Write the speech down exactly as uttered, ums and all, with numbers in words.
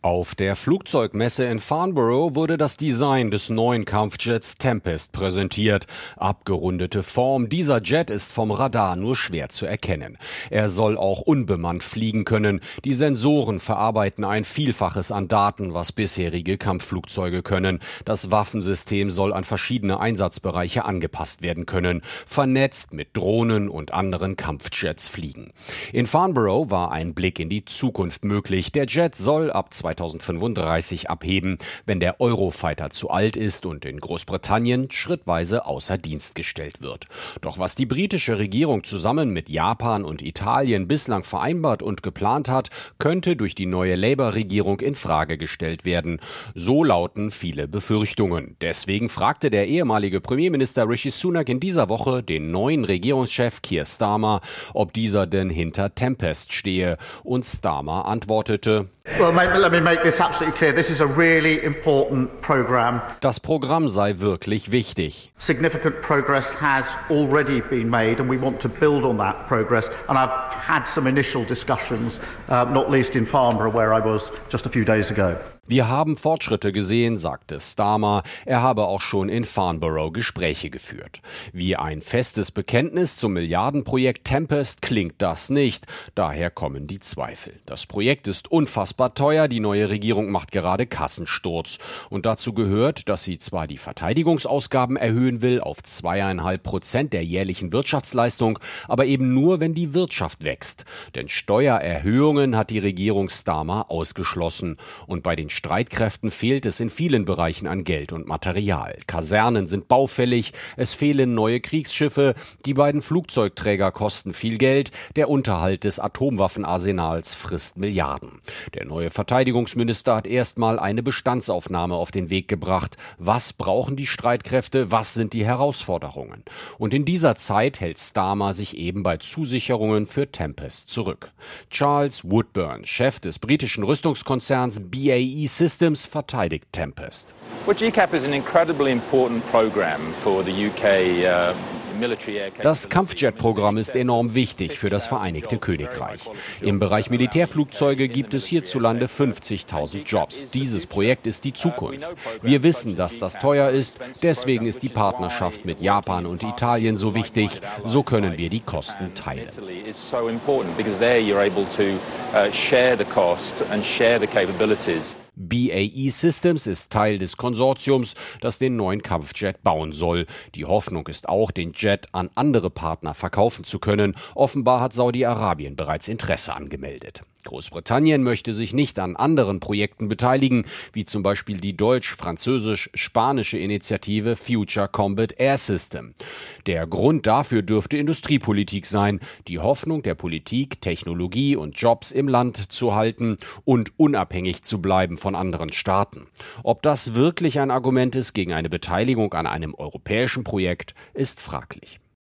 Auf der Flugzeugmesse in Farnborough wurde das Design des neuen Kampfjets Tempest präsentiert. Abgerundete Form, dieser Jet ist vom Radar nur schwer zu erkennen. Er soll auch unbemannt fliegen können. Die Sensoren verarbeiten ein Vielfaches an Daten, was bisherige Kampfflugzeuge können. Das Waffensystem soll an verschiedene Einsatzbereiche angepasst werden können. Vernetzt mit Drohnen und anderen Kampfjets fliegen. In Farnborough war ein Blick in die Zukunft möglich. Der Jet soll ab zweitausendfünfunddreißig abheben, wenn der Eurofighter zu alt ist und in Großbritannien schrittweise außer Dienst gestellt wird. Doch was die britische Regierung zusammen mit Japan und Italien bislang vereinbart und geplant hat, könnte durch die neue Labour-Regierung in Frage gestellt werden. So lauten viele Befürchtungen. Deswegen fragte der ehemalige Premierminister Rishi Sunak in dieser Woche den neuen Regierungschef Keir Starmer, ob dieser denn hinter Tempest stehe. Und Starmer antwortete: Well, let me make this absolutely clear. This is a really important program. Das Programm sei wirklich wichtig. Significant progress has already been made and we want to build on that progress. And I've had some initial discussions, uh, not least in Farnborough, where I was just a few days ago. Wir haben Fortschritte gesehen, sagte Starmer. Er habe auch schon in Farnborough Gespräche geführt. Wie ein festes Bekenntnis zum Milliardenprojekt Tempest klingt das nicht. Daher kommen die Zweifel. Das Projekt ist unfassbar teuer. Die neue Regierung macht gerade Kassensturz. Und dazu gehört, dass sie zwar die Verteidigungsausgaben erhöhen will auf zweieinhalb Prozent der jährlichen Wirtschaftsleistung, aber eben nur, wenn die Wirtschaft wächst. Denn Steuererhöhungen hat die Regierung Starmer ausgeschlossen. Und bei den Streitkräften fehlt es in vielen Bereichen an Geld und Material. Kasernen sind baufällig, es fehlen neue Kriegsschiffe, die beiden Flugzeugträger kosten viel Geld, der Unterhalt des Atomwaffenarsenals frisst Milliarden. Der neue Verteidigungsminister hat erstmal eine Bestandsaufnahme auf den Weg gebracht. Was brauchen die Streitkräfte, was sind die Herausforderungen? Und in dieser Zeit hält Starmer sich eben bei Zusicherungen für Tempest zurück. Charles Woodburn, Chef des britischen Rüstungskonzerns B A E Systems, verteidigt Tempest. Well, G CAP is an incredibly important program for the U K. Uh Das Kampfjet-Programm ist enorm wichtig für das Vereinigte Königreich. Im Bereich Militärflugzeuge gibt es hierzulande fünfzigtausend Jobs. Dieses Projekt ist die Zukunft. Wir wissen, dass das teuer ist, deswegen ist die Partnerschaft mit Japan und Italien so wichtig. So können wir die Kosten teilen. B A E Systems ist Teil des Konsortiums, das den neuen Kampfjet bauen soll. Die Hoffnung ist auch, den Jet an andere Partner verkaufen zu können. Offenbar hat Saudi-Arabien bereits Interesse angemeldet. Großbritannien möchte sich nicht an anderen Projekten beteiligen, wie zum Beispiel die deutsch-französisch-spanische Initiative Future Combat Air System. Der Grund dafür dürfte Industriepolitik sein, die Hoffnung der Politik, Technologie und Jobs im Land zu halten und unabhängig zu bleiben von anderen Staaten. Ob das wirklich ein Argument ist gegen eine Beteiligung an einem europäischen Projekt, ist fraglich.